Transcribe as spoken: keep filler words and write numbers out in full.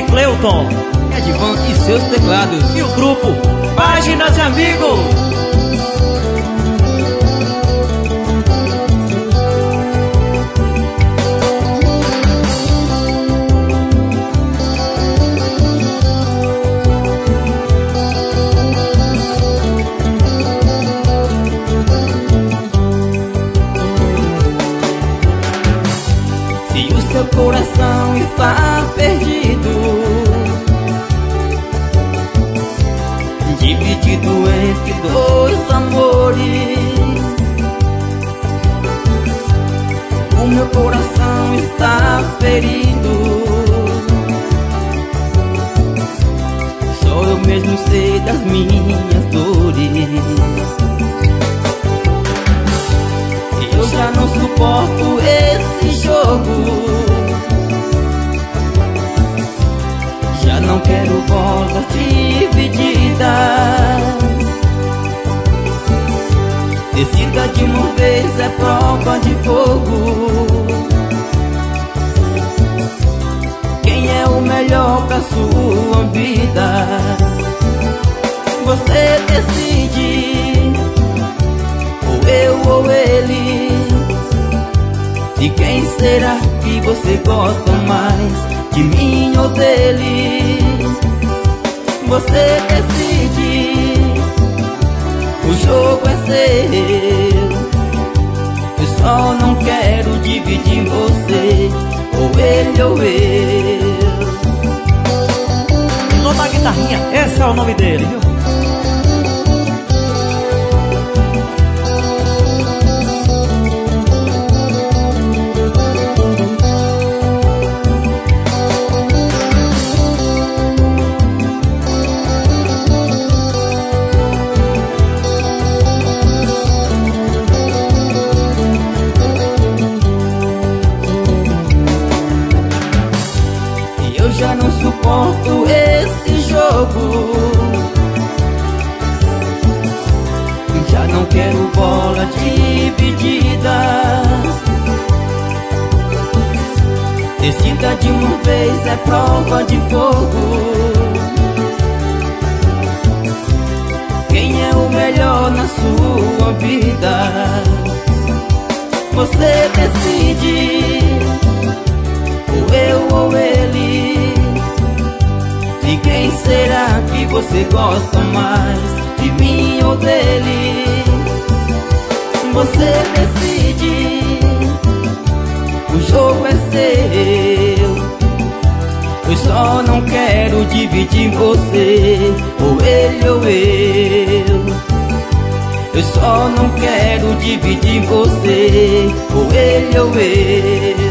Cleuton, Edvan e seus teclados. e o grupo Páginas de Amigos. Se o seu coração está perdido, dividido entre dois amores, o meu coração está ferido. Só eu mesmo sei das minhas dores. Eu já não suporto esse jogo, já não quero bolas divididas. Decida de uma vez, é prova de fogo. Quem é o melhor pra sua vida? Você decide, ou eu ou ele. De quem será que você gosta mais? De mim ou dele? Você decide, o jogo é seu. Eu só não quero dividir você, ou ele ou eu. O nome da guitarrinha, esse é o nome dele, viu? Eu já não suporto esse jogo, já não quero bola dividida. Decida de uma vez, é prova de fogo. Quem é o melhor na sua vida? Você decide, ou eu ou ele. De quem será que você gosta mais? De mim ou dele? Você decide, o jogo é seu. Eu só não quero dividir você, ou ele ou eu. Eu só não quero dividir você, ou ele ou eu.